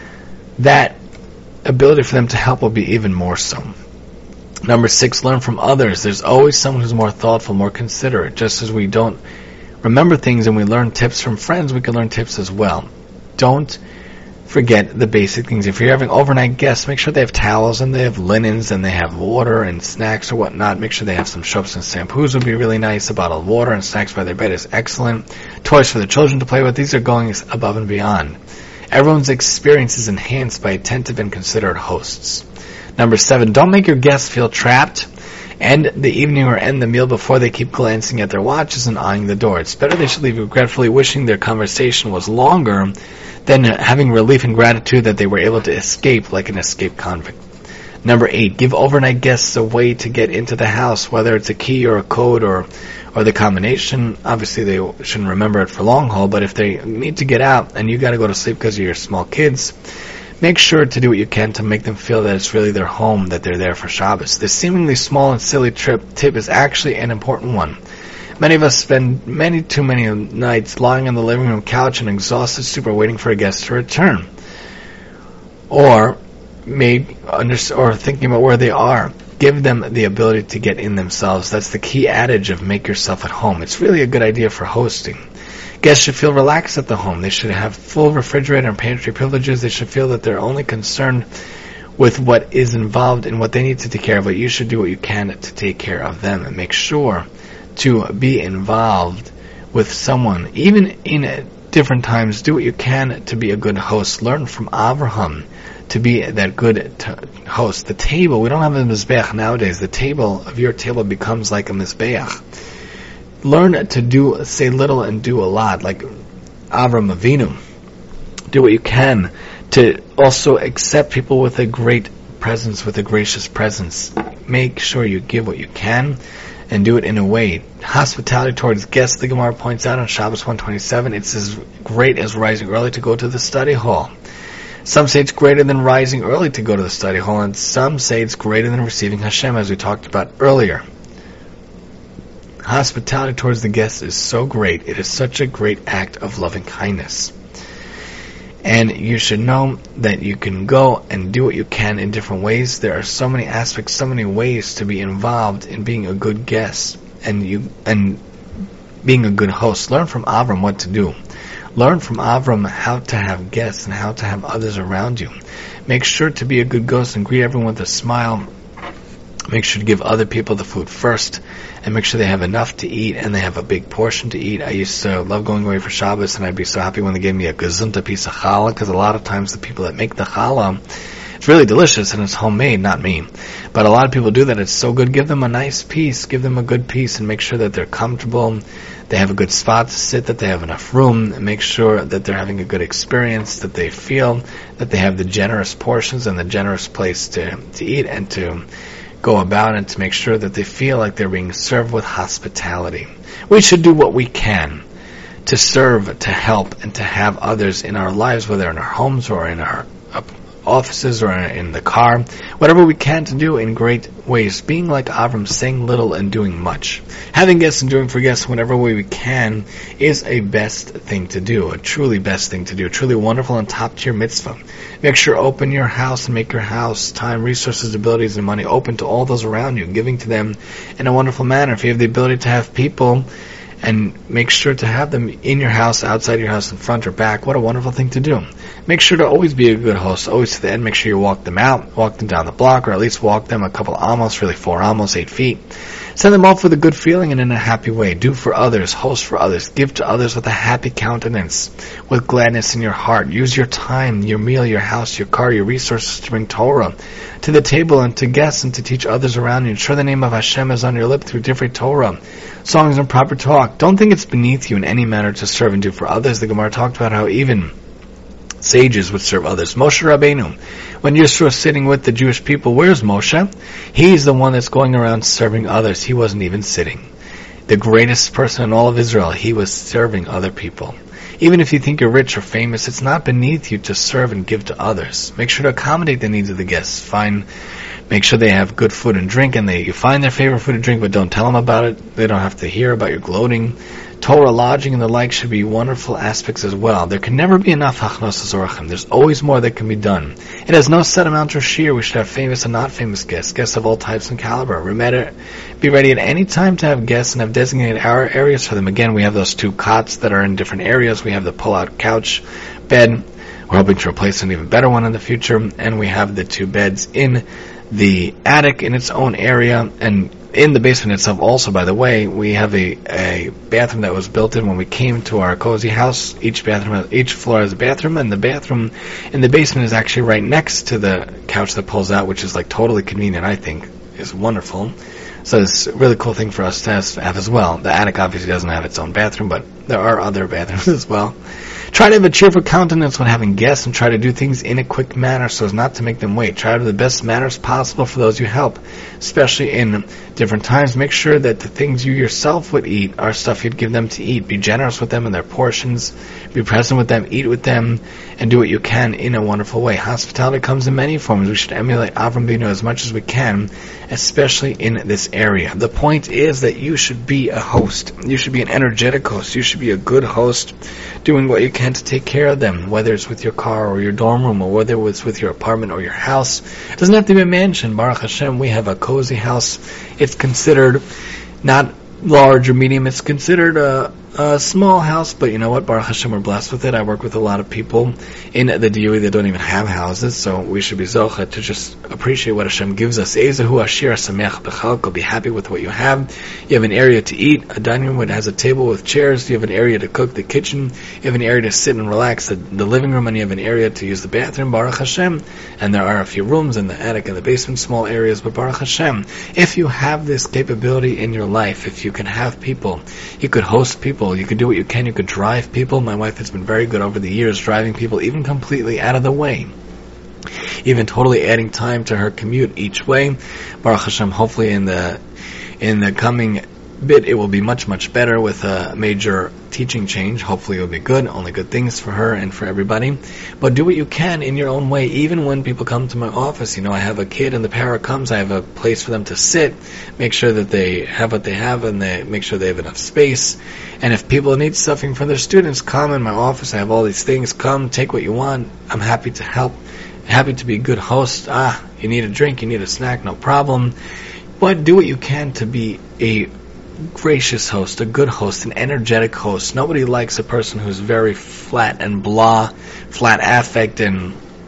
that ability for them to help will be even more so. Number 6, learn from others. There's always someone who's more thoughtful, more considerate. Just as we don't remember things and we learn tips from friends, we can learn tips as well. Don't forget the basic things. If you're having overnight guests, make sure they have towels and they have linens and they have water and snacks or whatnot. Make sure they have some soaps and shampoos would be really nice. A bottle of water and snacks by their bed is excellent. Toys for the children to play with. These are going above and beyond. Everyone's experience is enhanced by attentive and considerate hosts. Number 7, don't make your guests feel trapped. End the evening or end the meal before they keep glancing at their watches and eyeing the door. It's better they should leave regretfully wishing their conversation was longer than having relief and gratitude that they were able to escape like an escaped convict. Number 8, give overnight guests a way to get into the house, whether it's a key or a code or the combination. Obviously, they shouldn't remember it for long haul, but if they need to get out and you got to go to sleep because of your small kids, make sure to do what you can to make them feel that it's really their home, that they're there for Shabbos. This seemingly small and silly tip is actually an important one. Many of us spend too many nights lying on the living room couch and exhausted stupor waiting for a guest to return. Or thinking about where they are. Give them the ability to get in themselves. That's the key adage of make yourself at home. It's really a good idea for hosting. Guests should feel relaxed at the home. They should have full refrigerator and pantry privileges. They should feel that they're only concerned with what is involved in what they need to take care of. But you should do what you can to take care of them and make sure to be involved with someone. Even in different times, do what you can to be a good host. Learn from Avraham to be that good host. The table, we don't have a mizbeach nowadays. The table of your table becomes like a mizbeach. Learn to say little and do a lot, like Avram Avinu. Do what you can to also accept people with a great presence, with a gracious presence. Make sure you give what you can and do it in a way. Hospitality towards guests, the Gemara points out on Shabbos 127, it's as great as rising early to go to the study hall. Some say it's greater than rising early to go to the study hall, and some say it's greater than receiving Hashem, as we talked about earlier. Hospitality towards the guests is so great. It is such a great act of loving kindness. And you should know that you can go and do what you can in different ways. There are so many aspects, so many ways to be involved in being a good guest and being a good host. Learn from Avram what to do. Learn from Avram how to have guests and how to have others around you. Make sure to be a good host and greet everyone with a smile. Make sure to give other people the food first, and make sure they have enough to eat and they have a big portion to eat. I used to love going away for Shabbos, and I'd be so happy when they gave me a gesunta piece of challah, because a lot of times the people that make the challah, it's really delicious and it's homemade, not me. But a lot of people do that. It's so good. Give them a nice piece. Give them a good piece, and make sure that they're comfortable, they have a good spot to sit, that they have enough room, and make sure that they're having a good experience, that they feel that they have the generous portions and the generous place to eat and to go about, and to make sure that they feel like they're being served with hospitality. We should do what we can to serve, to help, and to have others in our lives, whether in our homes or in our offices or in the car, whatever we can to do in great ways. Being like Avram, saying little and doing much. Having guests and doing for guests whatever way we can is a best thing to do, a truly best thing to do, a truly wonderful and top tier mitzvah. Make sure open your house and make your house, time, resources, abilities, and money open to all those around you, giving to them in a wonderful manner. If you have the ability to have people, and make sure to have them in your house, outside your house, in front or back. What a wonderful thing to do. Make sure to always be a good host, always to the end. Make sure you walk them out, walk them down the block, or at least walk them a couple amos, really 4 amos, 8 feet. Send them off with a good feeling and in a happy way. Do for others, host for others, give to others with a happy countenance, with gladness in your heart. Use your time, your meal, your house, your car, your resources to bring Torah to the table and to guests and to teach others around you. Ensure the name of Hashem is on your lip through different Torah, songs, and proper talk. Don't think it's beneath you in any manner to serve and do for others. The Gemara talked about how even sages would serve others. Moshe Rabbeinu, when Yisro was sitting with the Jewish people, where's Moshe? He's the one that's going around serving others. He wasn't even sitting. The greatest person in all of Israel, he was serving other people. Even if you think you're rich or famous, it's not beneath you to serve and give to others. Make sure to accommodate the needs of the guests. Make sure they have good food and drink, and you find their favorite food and drink, but don't tell them about it. They don't have to hear about your gloating. Torah, lodging, and the like should be wonderful aspects as well. There can never be enough hachnos zorachim. There's always more that can be done. It has no set amount or sheer. We should have famous and not famous guests, guests of all types and caliber. Be ready at any time to have guests and have designated our areas for them. Again, we have those 2 cots that are in different areas. We have the pull-out couch bed. We're hoping to replace an even better one in the future. And we have the 2 beds in the attic in its own area, and in the basement itself also, by the way, we have a bathroom that was built in when we came to our cozy house. Each floor has a bathroom, and the bathroom in the basement is actually right next to the couch that pulls out, which is like totally convenient, I think. Is wonderful. So it's a really cool thing for us to have as well. The attic obviously doesn't have its own bathroom, but there are other bathrooms as well. Try to have a cheerful countenance when having guests, and try to do things in a quick manner so as not to make them wait. Try to have the best manners possible for those you help, especially in different times. Make sure that the things you yourself would eat are stuff you'd give them to eat. Be generous with them in their portions. Be present with them, eat with them, and do what you can in a wonderful way. Hospitality comes in many forms. We should emulate Avram Avinu as much as we can, especially in this area. The point is that you should be a host. You should be an energetic host. You should be a good host, doing what you can to take care of them, whether it's with your car or your dorm room, or whether it's with your apartment or your house. It doesn't have to be a mansion. Baruch Hashem, we have a cozy house. It's considered not large or medium. It's considered a small house, but you know what? Baruch Hashem, we're blessed with it. I work with a lot of people in the DOE that don't even have houses, so we should be zocha to just appreciate what Hashem gives us. Ezehu Ashir Sameach B'chalko. Be happy with what you have. You have an area to eat, a dining room that has a table with chairs. You have an area to cook, the kitchen. You have an area to sit and relax, the living room, and you have an area to use the bathroom. Baruch Hashem. And there are a few rooms in the attic and the basement, small areas, but Baruch Hashem. If you have this capability in your life, if you can have people, you could host people, you could do what you can, you could drive people. My wife has been very good over the years driving people even completely out of the way, even totally adding time to her commute each way. Baruch Hashem, hopefully in the coming bit it will be much, much better with a major teaching change. Hopefully it will be good, only good things for her and for everybody. But do what you can in your own way. Even when people come to my office, I have a kid and the parent comes, I have a place for them to sit, make sure that they have what they have, and they make sure they have enough space. And if people need something from their students, come in my office, I have all these things, come, take what you want, I'm happy to help, happy to be a good host. You need a drink, you need a snack, no problem. But do what you can to be a gracious host, a good host, an energetic host. Nobody likes a person who's very flat and blah, flat affect and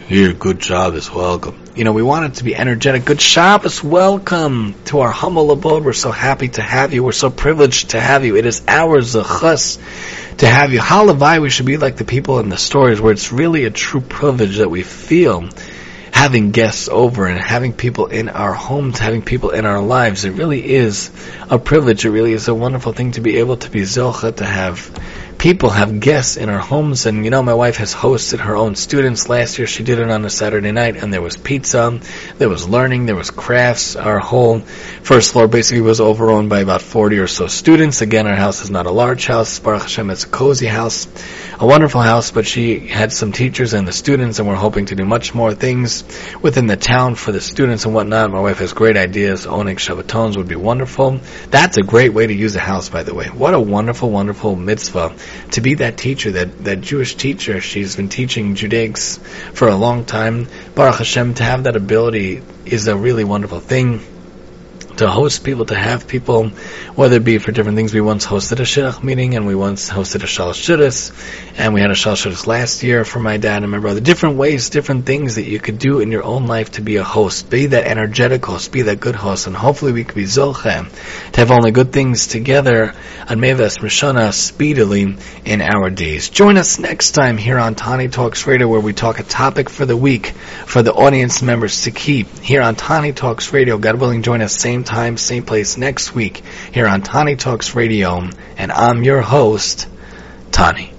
Here, good Shabbos, welcome. We want it to be energetic. Good Shabbos, welcome to our humble abode. We're so happy to have you. We're so privileged to have you. It is our zechus to have you. Halavai, we should be like the people in the stories where it's really a true privilege that we feel having guests over and having people in our homes, having people in our lives. It really is a privilege. It really is a wonderful thing to be able to be zocha, to have people, have guests in our homes. And my wife has hosted her own students. Last year she did it on a Saturday night, and there was pizza, there was learning, there was crafts. Our whole first floor basically was overrun by about 40 or so students. Again, our house is not a large house. Baruch Hashem, it's a cozy house, a wonderful house, but she had some teachers and the students, and we're hoping to do much more things within the town for the students and whatnot. My wife has great ideas. Owning Shabbatones would be wonderful. That's a great way to use a house, by the way. What a wonderful, wonderful mitzvah to be that teacher, that Jewish teacher. She's been teaching Judaics for a long time. Baruch Hashem, to have that ability is a really wonderful thing. To host people, to have people, whether it be for different things. We once hosted a shidduch meeting, and we once hosted a shalosh shidduchs, and we had a shalosh shidduchs last year for my dad and my brother. Different ways, different things that you could do in your own life to be a host. Be that energetic host, be that good host, and hopefully we could be zolchem, to have only good things together on Meves Rishana speedily in our days. Join us next time here on Tani Talks Radio, where we talk a topic for the week for the audience members to keep. Here on Tani Talks Radio, God willing, join us same time, same place next week here on Tani Talks Radio, and I'm your host, Tani.